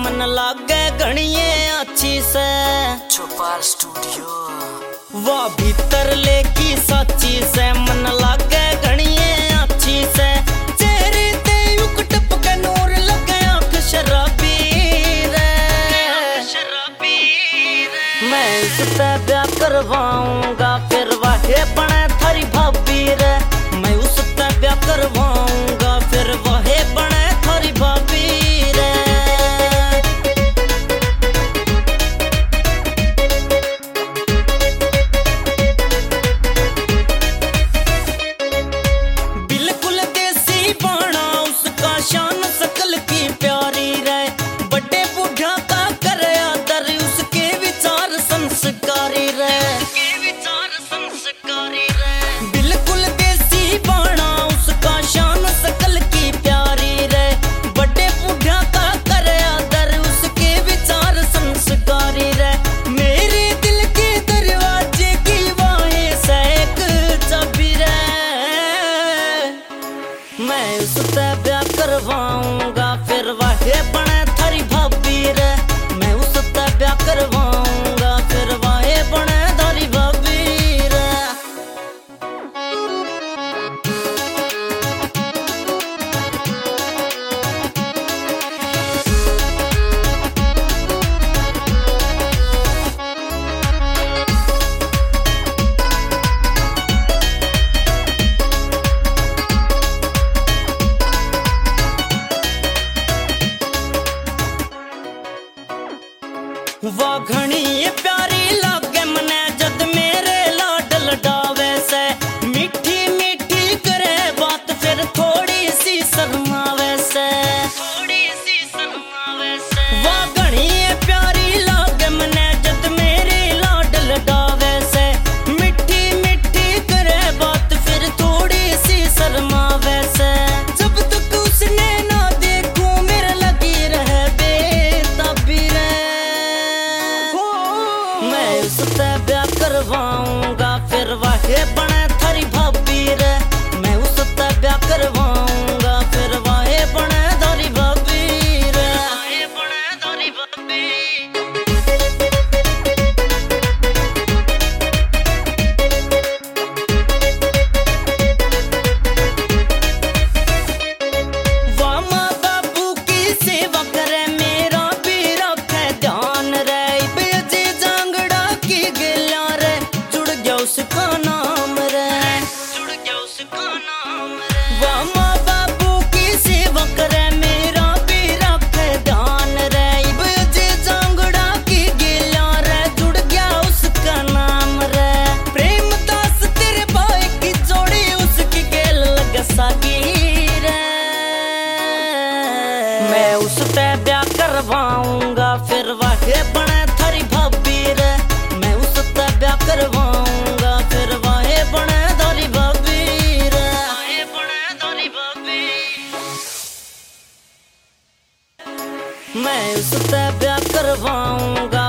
मन लागे घणिये अच्छी से चौपाल स्टूडियो वाह भीतर लेकी सच्ची से मन लागे घणिये अच्छी से चेहरे ते युक टपके नूर लगे आंख शराबी रे मैं उससे ब्याह करवाऊंगा फिर वाहे बने थारी भाभी रे मैं उससे ब्याह करवाऊंगा फिर वाहे बने थारी भाभी रे बिल्कुल देसी बाणा उसका शान सकल की प्यारी रे बड़े बूढ़ा का करे आदर उसके विचार संस्कारी रे बिल्कुल देसी बाणा उसका शान सकल की प्यारी रे बड़े बूढ़ा का करे आदर उसके विचार संस्कारी रे मेरे दिल के दरवाजे की वाहे से एक चाबी रे मैं उससे ब्याह करवाऊंगा फिर वाहे बने थारी भाभी रे मैं उससे ब्याह करवाऊंगा फिर वाहे बने थारी भाभी रे वाह घणी प्यारी लागे मने जद मेरे लाड लडावे से मीठी मीठी करे बात फिर थोड़ी सी शर्मावे से वाह घणी प्यारी लागे मने जद मेरे लाड लडावे से मीठी मीठी करे बात फिर थोड़ी सी शर्मावे से जब तक उसने ना देखूं मेरे लगी रहे बेताबी रे मैं उससे ब्याह करवाऊंगा फिर वाहे बने थारी भाभी रे मैं उससे ब्याह करवाऊंगा फिर वाहे बने थारी भाभी रे वाहे बने थारी भाभी वाह माँ बाबू की सेवा करे मेरा भी रखे ध्यान रे बेजे जांगड़ा की गेला रे जुड़ गया उसका नाम रे वाह माँ बाबू की सेवा करे मेरा भी रखे ध्यान रे बेजे जांगड़ा की गेला रे जुड़ गया उसका नाम रे प्रेम दास तेरे भाई की जोड़ी उसकी गेल लग सकी रे मैं उससे ब्याह करवाऊंगा फिर वाहे बने थारी भाभी रे मैं उससे ब्याह करवाऊंगा फिर वाहे बने थारी भाभी रे वाहे बने थारी भाभी मैं उससे ब्याह करवाऊंगा